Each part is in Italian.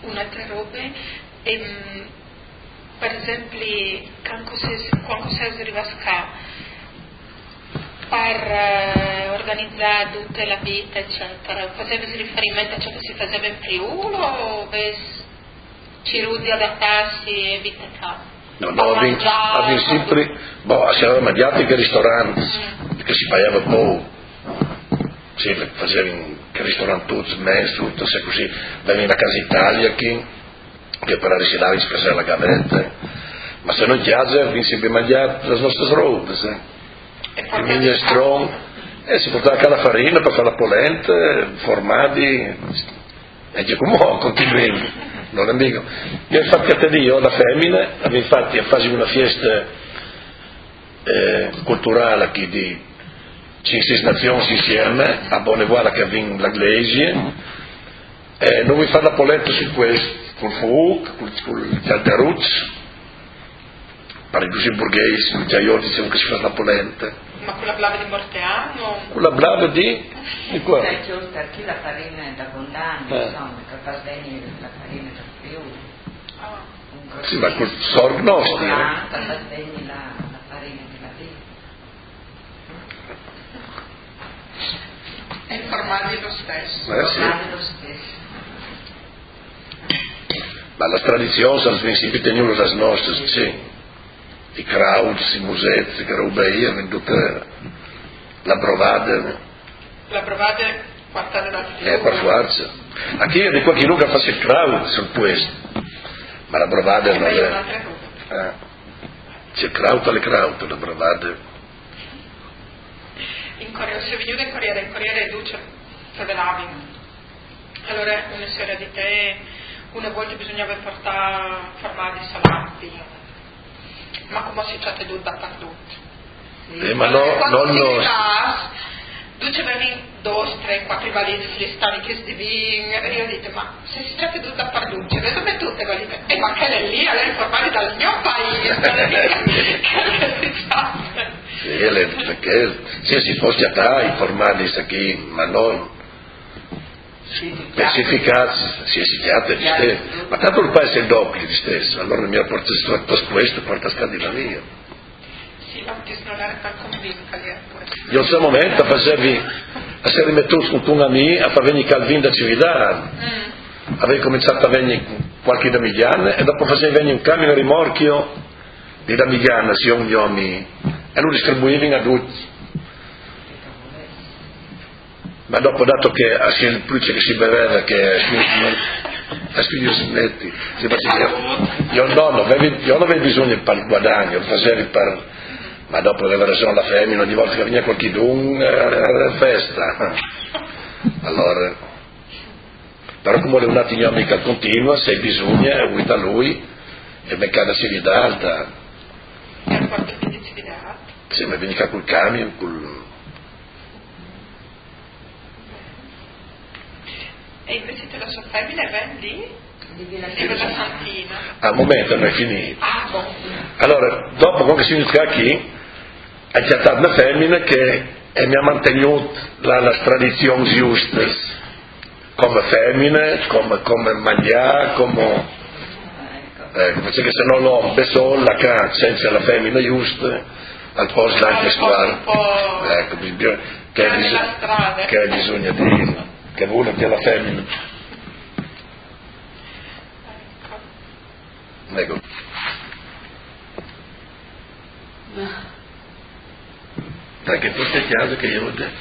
un'altra roba, per esempio, quando si arriva per organizzare tutta la vita, eccetera, facevi riferimento a ciò che si faceva in Friuli o ci rudi adattarsi e vita qua? No, avevo sempre, c'erano mediatiche ristoranti che si pagava poco, sì, facevano che ristoranti tutti, mezzo, tutto, se così, veniva a Casa Italia che per arrivare si faceva la gavetta, ma se non chiase, abbiamo sempre mangiato le nostre robe, il minestrone, si portava anche la farina per fare la polenta, formaggi, e già come continuiamo. Non è mica. Io infatti a te io, la femmina, avevo infatti a fare una festa culturale che di 5 stazioni insieme, a Bonnevoie che aveva la Glesia, non vuoi fare la polenta su questo, col fuoco, col gialderuzzo, per i lussemburghesi, i giaioli dicevano che si fa la polenta. Ma con la blava di Morteano? Con la blava di qua? Perché la farina è da Gondani, insomma, che fa bene la farina da Friuli. Sì, ma col sorgo nostro. Fa bene la farina della vita. E il formaggio è lo stesso. Sì. Ma la tradizione sono sempre tenuto le nostre, sì. I krauts, i musetti, che roba io, venduta la brovada. La brovada portata da tutti. Per forza. Anche io di qualche lunga faccio il kraut sul questo, ma la brovada non è. C'è il kraut alle kraut, la brovada. In Corea, se venuto in Corea Duce, travellavi. Allora una sera di te, una volta bisognava portare formaggi salati. Ma come si tratta di dappertutto? Ma no. Tu ci avevi 2, 3, 4 valigie flestani che si divin, e io ho detto, ma se si tratta di dappertutto, vedo tutte valigie, ma che è lì, lei formaggi dal mio paese, che si tratta? Sì, perché se si fosse a i formaggi qui, ma non specificati, si chiate di stesso, ma tanto il paese è doppio di stesso, allora mi ha portato questo, porta Scandinavia. Sì, ma perché non era per convinta lì. Io in quel momento facevi, a se rimettuto con un amico, a far venire Calvin da Cividale, avevi cominciato a venire qualche da Migliana, e dopo facevi venire un camion rimorchio di da Migliana, sia un amico, e lo distribuivi a tutti. Ma dopo, dato che il pluce che si beveva, che a studio smetti, io non avevo bisogno per il guadagno, lo facevi per, ma dopo aveva ragione la femmina, ogni volta che veniva qualcuno era festa. Allora, però come è nato in mica continua, se bisogna, vuoi da lui, e beccata si ridalta. E a quanto quindi si ridalta? Sì, ma veniva col camion, E invece te la sua femmina vendi? Di Villa Santina. Al momento non è finito. Allora, dopo quando si inizia qui, è stata una femmina che mi ha mantenuto la tradizione giusta, come femmina, come mangiare, come perché se no l'uomo da solo la caccia senza la femmina giusta, al posto anche squadra. Che ha bisogno di che vuole che la femmina. Ecco. Perché tu sei chiaro che io ho detto?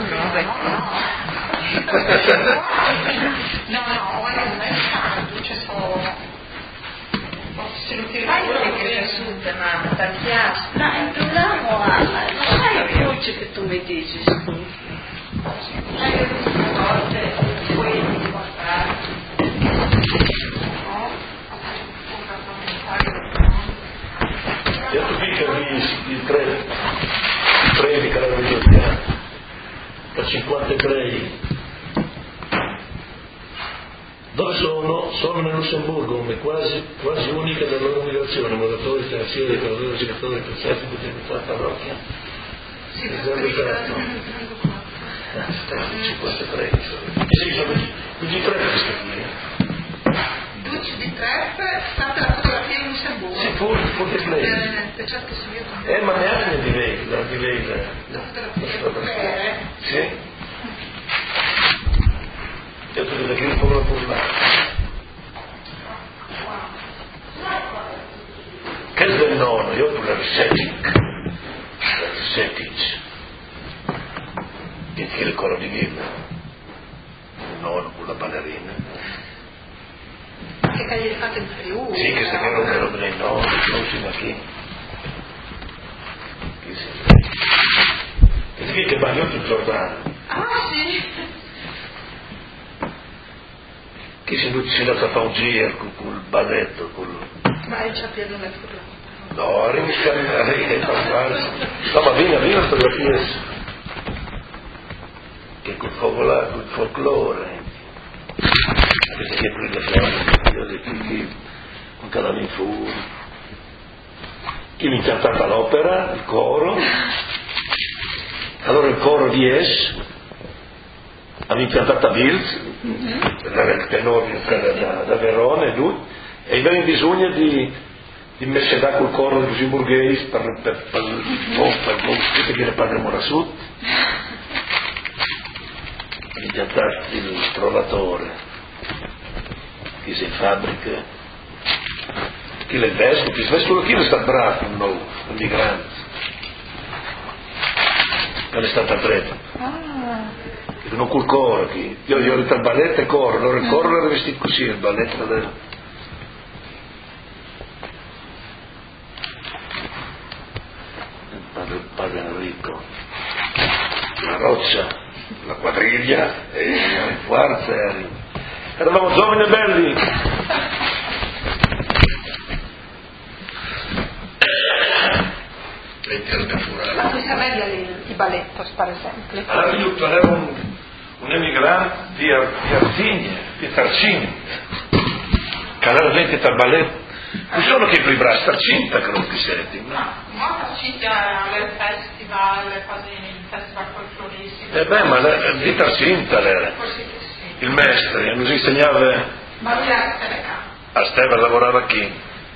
No, ora non è tanto, c'è solo. Se lo tiro Io che risulta, ma tanti altri. No, il problema è la voce che tu mi dici. Io tu dico il tre di Carabinieri, per 53. Dove sono? Sono nel Lussemburgo, come quasi unica della loro migrazione, moratori, terzieri, lavoratori, giocatori, concerti, potete fare parrocchia. Sì, 53 sì, sono 23 questi qui. voor de iglesia. Ma neanche di vede. Sì. Io tu devi che come la parlare. Che è del nono, io tu la setic. Che è il coro di Villa. Il nono con la ballerina. Che gli fate il Friuli? Sì, che se ne erano dei nonni, non si ma chi. Chi si vede? E che bagnotto il Giordano. Ah, sì. Chi si è dato a fare un giro col balletto, Ma il Ciappiello non è furlato. No, no, ma vieni a fotografie che col focolare, col folklore. Perché qui le fiamme, io ho detto che un cadavere in fuori. Chi mi ha cantata l'opera, il coro. Allora il coro di Es, avevo cantata Bilz, il tenore da Verona e lui, e aveva bisogno di messedà col coro di così borghesi per il padre Morasut. Mi ha cantato il trovatore, chi si fabbrica, chi è il vescovo, il vescovo chi è stato bravo, un migrante, non è stato preso, che non col coro, io ho detto il balletto e coro, allora il coro era vestito così, il balletto del... il padre Enrico, la roccia, la quadriglia e il quarzo eravamo giovani e belli. Ma qui sapete i ballettos, per esempio? Allora io avevo un emigrante di Artigna, di Tarcini, che aveva gente dal balletto. Non sono che i bracci Tarcinta, credo che senti, no? No, Tarcinta al festival, cose in festival folcloristico. Ma di Tarcinta era. Il maestro, nos insegnava. Ma lui era a Steva lavorava qui.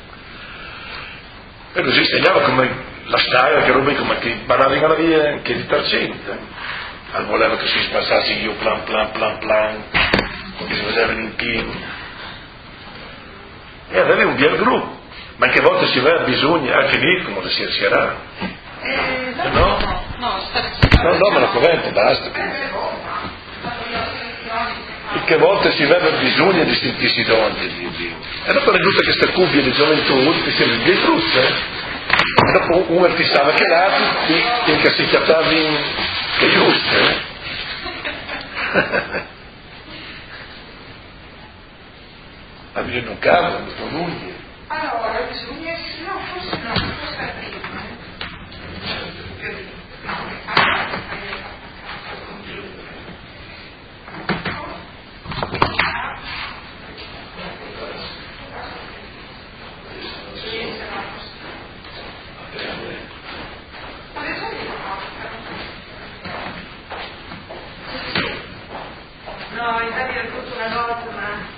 E nos insegnava come la storia, che roba come che parlava la via anche di Tarcinta. Voleva che si spassasse io plan, che si faceva in chino. E aveva un bel gruppo, ma anche a volte si aveva bisogno, anche lì come la si era. No? No, me lo convento, basta. E che a volte si aveva bisogno di sentirsi donne. E dopo è venuta questa cuffia di gioventù, che si era di frutta, e dopo uno fissava che l'altro, finché si chiamava che giusto, Ma bisogna un caso, non sono lunghi. Allora, bisogna essere, no, forse prima. No, infatti ho fatto una nota, ma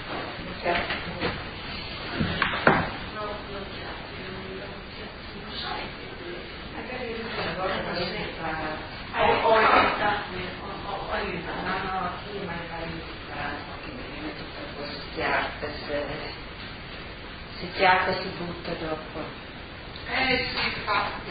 si chiacca e si butta dopo. Sì, infatti.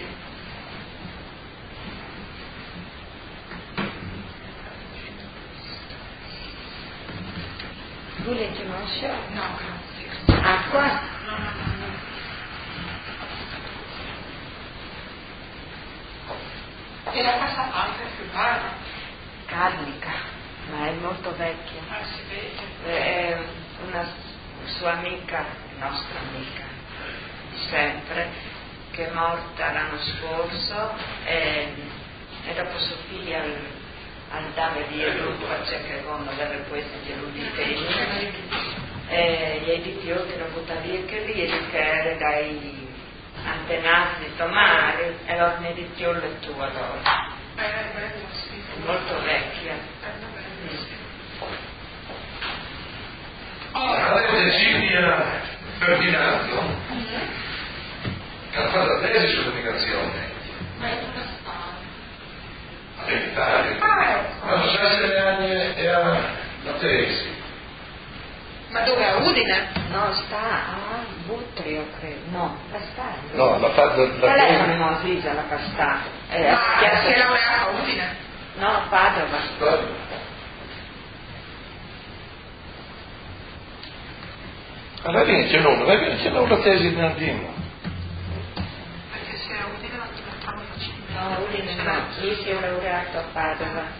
Tu le conosci? No, grazie. Acqua? No. E la casa alta è più bella? Carnica, ma è molto vecchia. Si vede. È una sua amica, nostra amica, di sempre, che è morta l'anno scorso e dopo sua figlia andava via tutto a cercare delle poesie di Luditeni e gli diti io che non buttava via che lì e che era dai antenati di Tomari e allora mi diti io le tue allora. Molto vecchia. Cecilia Ferdinando Hanno fatto la tesi sull'emigrazione. Ma è tutta storia. Ma in Italia. Ma non sa se era la tesi. Ma dove? A Udine? No, sta a Butrio, credo. No, Castaglio. No, l'ha fatto la Telefono tesi. no, Lisa, la Castaglio. Ma si è laureata a Udine? No, a Padova. Allora vince non la tesi di Nardino. Perché se a Udine la trovo facilmente. No, Udine no, lui si è laureato a Padova.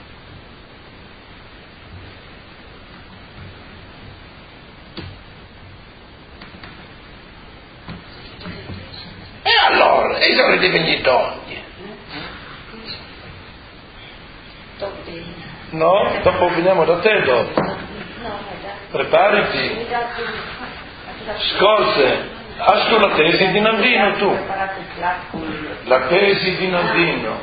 E allora, e sono divenuti ogni. No? Dopo veniamo da te dopo. Preparati. Scorse. Hai tu la tesi di Nardino tu? La tesi di Nardino.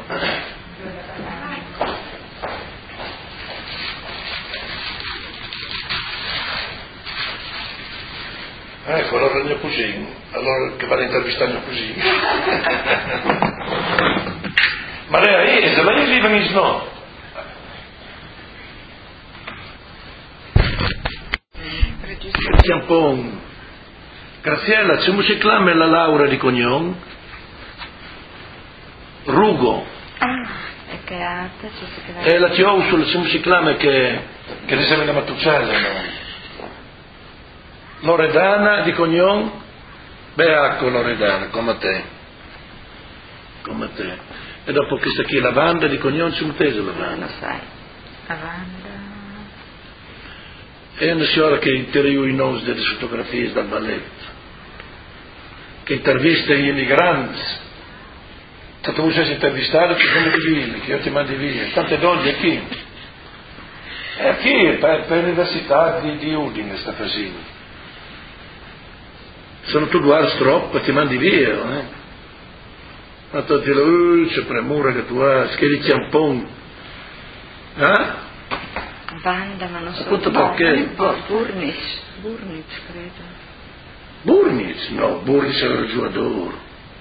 Ecco, allora il mio cugino, allora che vado a intervistare il mio cugino. Ma lei è lei vive in Snow. C'è un po'. Graziella, c'è un clame la laurea di cognome? Rugo. E che arte ci si chiama? E la Tiousul, c'è un clame che risale la Mattucella, no? Loredana di cognome? Beacco Loredana, come te. E dopo che sta qui la Vanda di cognome c'è un teso la Vanda. Lo sai. La Vanda. È una signora che intervista i nomi delle fotografie dal balletto, che intervista gli immigranti. Tanto tu sei intervistato, ti fanno di via, che io ti mandi via. Tante donne qui. È qui, per l'università di Udine sta facendo. Sono tu guardi troppo, ti mandi via, Ma tu ti lo c'è premura che tu hai, schieri ciampon. Vanda, ma non so. Appunto perché? Burnic, credo. Burnic? No, Burnic era giocatore.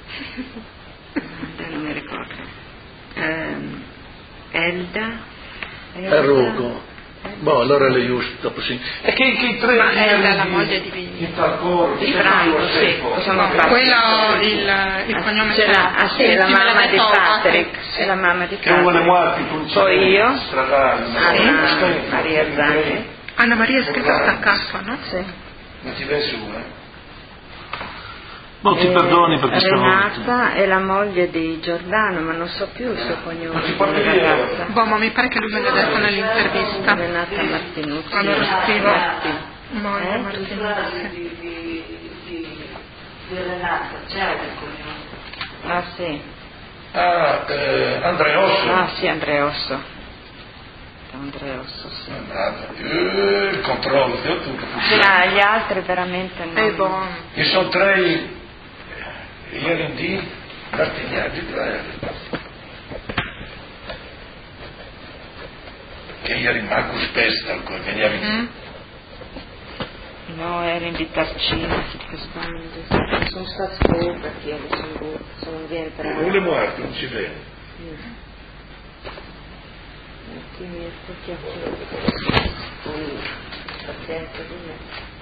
Non mi ricordo. Elda. Rogo. Boh, allora le giusto dopo sì. E che tre Ma è la moglie di Vigni. Di Franco, sì. Cosa Quello il cognome c'è la mamma di Patrick. È la mamma di Patrick. Poi io. Anna Maria Zani. Anna Maria è scritta staccato, no? Sì. Ma ti vai su, Non ti perdoni perché Renata è la moglie di Giordano, ma non so più il suo cognome. Ragazza. Boh, ma mi pare che lui me l'ha detto nell'intervista. Renata Martinucci. Allora scrivo. Moglie Martinucci. Di Renata, c'è il cognome. Ah sì. Andreosso. Ah sì, Andreosso, sì. Il controllo, tu Gli altri veramente no. È buono. Ci sono tre ieri di Martignaggi, che ieri Marcus Pesta, veniva in No, era in Vitarcina, se ti sbaglio. Sono stati sopra qui a Lussemburgo, sono viene per uno è morto, non si vede. Chi mi è pazienza di me.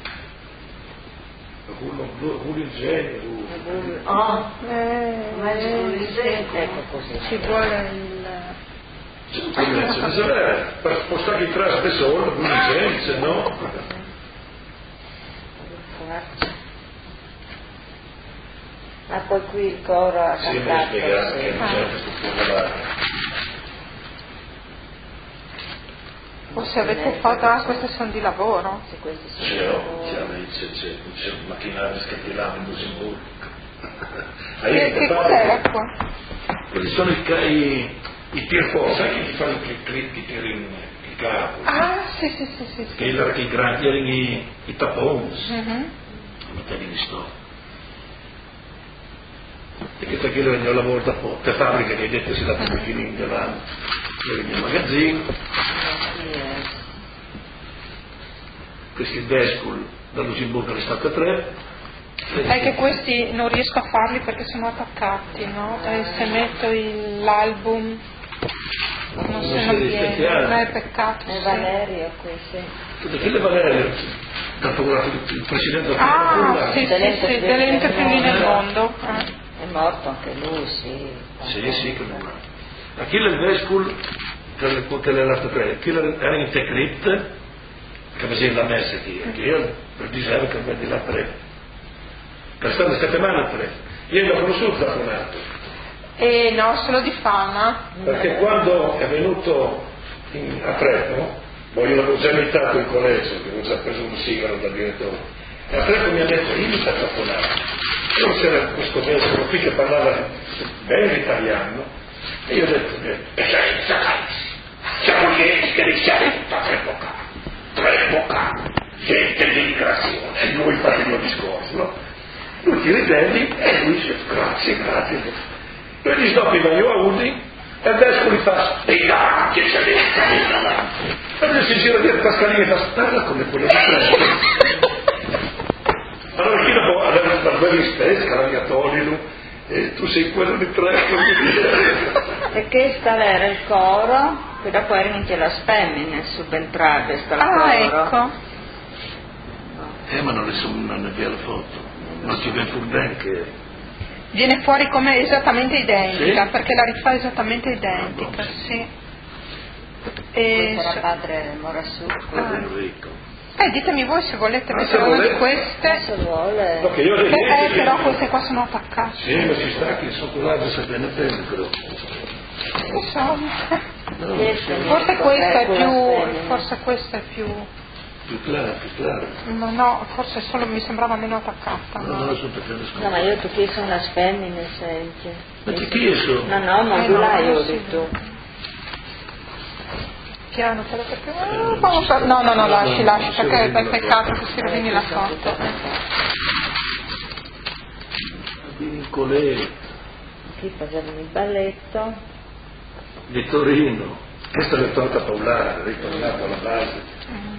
Uno il genio. Ecco così. Ci vuole il... Per spostare il traste solo, uno il genio, se no... Poi qui il coro ha cantato. Sì, mi hai spiegato che non c'è questo popolare. O se avete fatto, queste sono di lavoro? Sì, questi sono c'è un macchinario scattilato in Lussemburgo. Che cos'era qua? Quelli sono i tirfo, sai che ti fanno i tiri in capo? Sì. Che i grandi erano i tappons. Non te li sto. E che perché lui veniva a lavoro da te fabbrica che hai detto si dà un pochino davanti nel magazzino. Questo è il Vescul da Lussemburgo all'estate 3 È che questi non riesco a farli perché sono attaccati, no? E se metto l'album non se non viene, non è peccato. È Valerio questo. Perché Valerio, dopo il presidente sì, delle interpreti nel mondo. È morto anche lui, sì. Sì, che lui. Achille Vescul, che l'ha tre, Achille era in Tecrit, che faceva la messa qui, che io per dire che vedi la tre. Per stare 7 settimane a tre. Io l'ho conosciuto Zaffonato. No, solo di fama. Perché quando è venuto a Trento, io l'avevo già invitato in collegio, che avevo già preso un sigaro dal direttore, e a Trento mi ha detto, imita Zaffonato. E non c'era questo vescovo qui che parlava bene l'italiano, e io ho detto, siamo lieti che iniziare tutta tre epoca, gente di immigrazione, e lui fa il mio discorso, no? Lui ti ritendi e lui dice grazie. Io gli sto prima io a Udi e il vescovo gli fa dei davanti, eccellenza, dei davanti. E lui si gira dietro Pascalini e fa parla come quello di Trento. Allora chi dopo aveva la tua stessa, la mia Tolino, e tu sei quello di Trento. E questa era il coro, che dopo era anche la femmine subentrate, sta il coro. Ecco. Ma non è via la foto. Non ci viene pur bene che viene fuori come esattamente identica, sì? Perché la rifà esattamente identica, sì. E era padre Morassucco. Enrico. Ditemi voi se volete mettere una di queste. Se vuole. No, che io però queste qua sono attaccate. Sì, ma ci sta che sono quell'altro sapendo bene però. Forse questa è più. Più clara. Ma no, forse solo mi sembrava meno attaccata. No, sono perché no, ma io tu chiedo una femmine, senti. Ma ti chiedo? No, modulai ho detto. Piano, però perché. No, lasci, perché è peccato che si rovini la foto. Vincole. Qui facevano il balletto. Di Torino. Questa l'è tolta Paolare, ritornato alla base.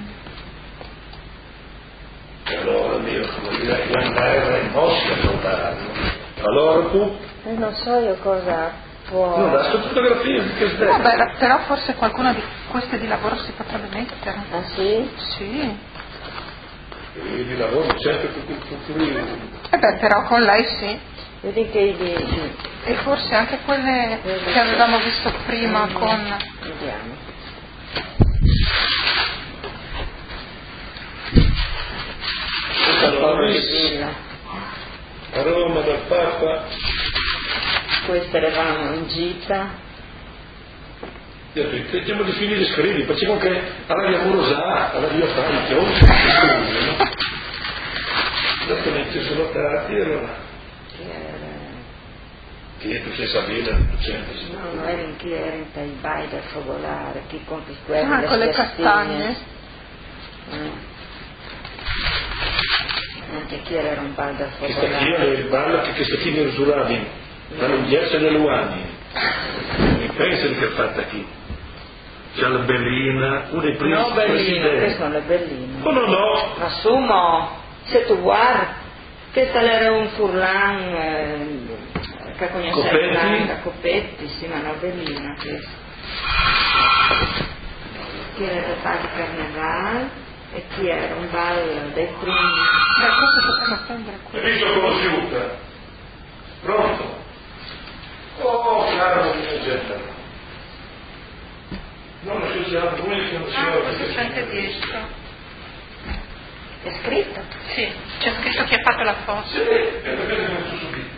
Allora come dire, era in Mosca allora tu? Non so io cosa può. No, la sua fotografia che stai. Vabbè, però forse qualcuna di queste di lavoro si potrebbe mettere. Ah sì? Sì. E di lavoro certo che però con lei sì. Vedi che e forse anche quelle che avevamo visto prima con. Vediamo. A Roma dal Papa. Queste eravamo in gita. Cerchiamo di finire scrivi, facciamo che alla via Morosà, alla via Francia, esattamente sono dati allora. Chi è tu sei Sabina? No, non era in chi era in Taibai da Focolare, chi conquistava le con le castagne. Anche chi era un bal da Questa Focolare. chi è il ballo che questa chi è usurati, la lunghezza delle uani. Mi pensa di che è fatta qui. C'è la Bellina, uno dei primi presidenti. No, queste sono le Belline. No. Assumo, se tu guardi, questa era un Furlan che conosceva Coppetti, sì, ma no, Bellina questa. Chi era il bal di Carnaval e chi era un bal dei primi. Questo possiamo prendere qui. L'ho conosciuta. Pronto? Oh, caro mio gente. Non lo scusiamo, come questo c'è anche dietro. È scritto? Sì, c'è scritto chi ha fatto la foto. Sì, è perché non so subito.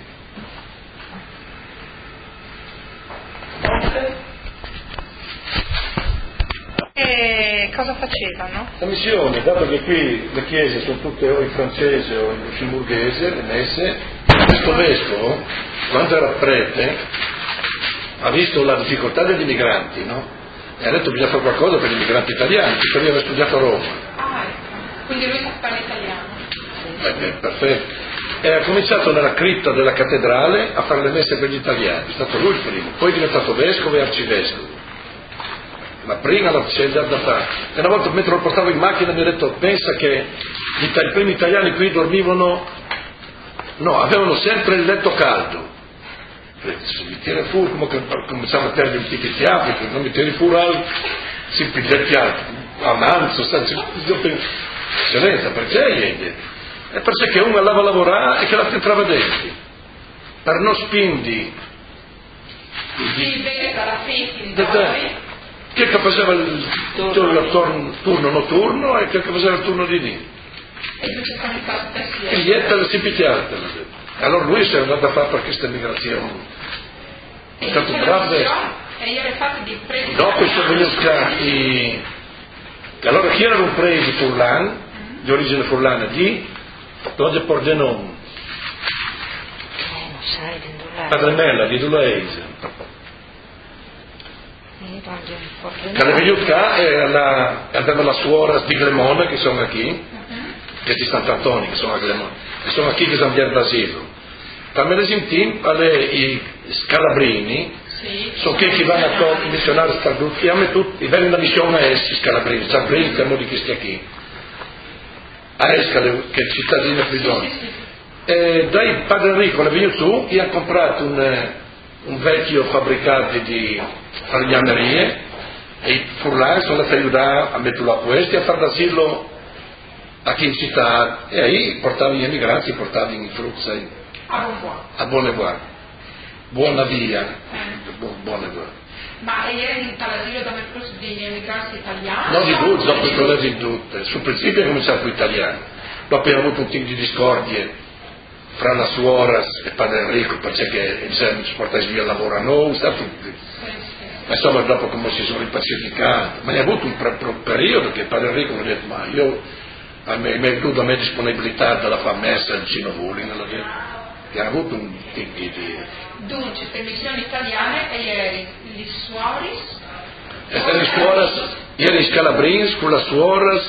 E cosa facevano? La missione, dato che qui le chiese sono tutte o in francese o in lussemburghese, le messe, questo vescovo, quando era prete, ha visto la difficoltà degli immigranti, no? E ha detto bisogna fare qualcosa per gli immigranti italiani, che lui aveva studiato a Roma. Ecco, quindi lui sa fare italiano. Perfetto. E ha cominciato nella cripta della cattedrale a fare le messe per gli italiani, è stato lui il primo, poi è diventato vescovo e arcivescovo. Ma prima la sceglie da fare. E una volta mentre lo portavo in macchina mi ha detto pensa che i primi italiani qui dormivano No, avevano sempre il letto caldo. Se mi tira fuori, cominciamo a perdere un picchiato, perché non mi tiri fuori, si picchiato, amanzo, eccellenza, perché? È perché uno andava a lavorare e che la entrava dentro. Per non spindi. Si vede dalla fine, che faceva il turno notturno e che faceva il turno di dì. E niente si picchiata. Allora lui si è andato a fare per questa migrazione. È stato bravo. Dopo sono venuti allora chi erano presi Furlan, di origine furlana, di Doge Pordenone. Padremella di Dulaese. Che è venuto qua e aveva la suora di Glemone che sono qui, che di Sant'Antonio che sono a Glemone, che sono qui che sono via Brasile. Per me l'esempio, i scalabrini sono quelli che vanno a missionare sperduti, e vengono da missione a essi scalabrini, scalabrini siamo di questi qui, a Escale, che è cittadino prigione. E dai Padre Enrico è venuto su e ha comprato un vecchio fabbricato di falegnamerie e i furlani sono andati a aiutare a metterlo a questo e a far d'asilo a chi in città e ahí portavano gli emigranti, portavano i frutti a Bonnevoie, buona via, Bonnevoie. Ma ieri all'asilo da percorso degli emigranti italiani? No, di tutti, dopo quelle di tutte. Sul principio è cominciato italiano, dopo abbiamo avuto un tipo di discordie fra la suora e Padre Enrico, perché ci portava via il lavoro a noi, sta tutti. Ma insomma dopo come si sono ripacificati, ma è avuto un periodo che Padre Enrico mi ha detto, ma io mi è venuta a me disponibilità dalla far messa vicino a Vulin, che ha avuto un tipo di... Dunque, per missioni italiane e ieri gli suoris? Ieri in Scalabrins con la suoras,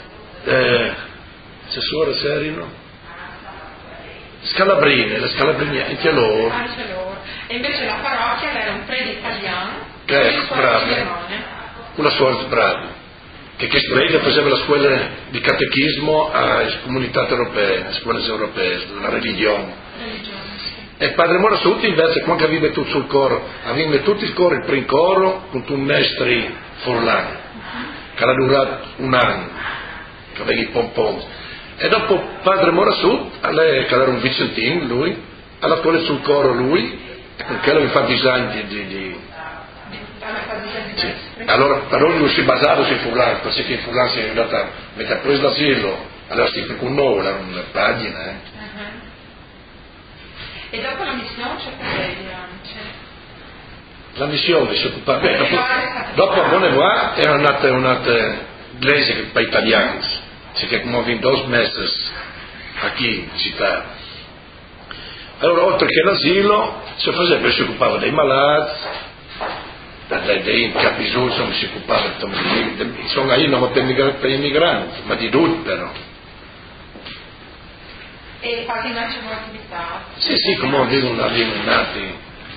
se suoras erano? Scalabrine, le scalabrine, anche loro. E invece la parrocchia era un prete italiano, bravo, con la suora bravo, che prete faceva la scuola di catechismo alle comunità europee, alle scuole europee, la religione. E Padre Mora Sutti invece, quando aveva tutto sul coro, aveva tutto il coro, il primo coro, con un maestri furlani, che era durato un anno, che aveva i pompons. E dopo Padre Morasut, che era un vicentino lui, alla quale sul coro lui, e con quello mi fa disegni di... Sì. Allora però lui si basava sui furlani, perché i furlani si è andato a mettere preso l'asilo, allora sempre con noi, era una pagina. E dopo la missione La missione si occupava bene. Dopo a Bonnevoie era un'altra iglesia per italiani. Si che come in 2 mesi qui in città. Allora oltre che l'asilo si occupava dei malati, dei capisoli, si occupava insomma io non per gli immigranti, ma di tutti però. E fate invece un'attività? Sì, come avevano nati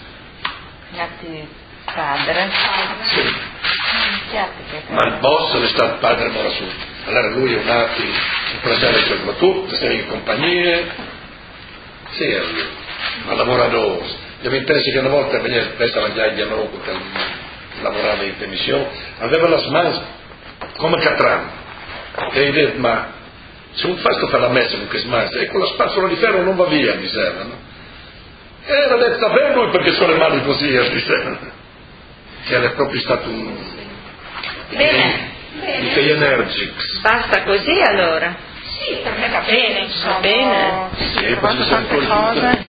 padre. Sì. Ma il boss è stato Padre Morasut. Allora lui è nato in presente per tutte, sei in compagnie, sì, ma lavoratore. Io mi penso che una volta veniva spesso a mangiare a noi perché lavorava in commissione, aveva la smans come Catran. E gli detto, ma se non faccio fare la messa con che smans, e con la spazzola di ferro non va via, mi sembra, no? E era detto bene noi perché sono le mani così, mi sembra. Che era proprio stato un... Bene. Dei energics. Basta così allora? Sì, per me va bene, insomma. Va bene. Sì, poi ci sono tante cose.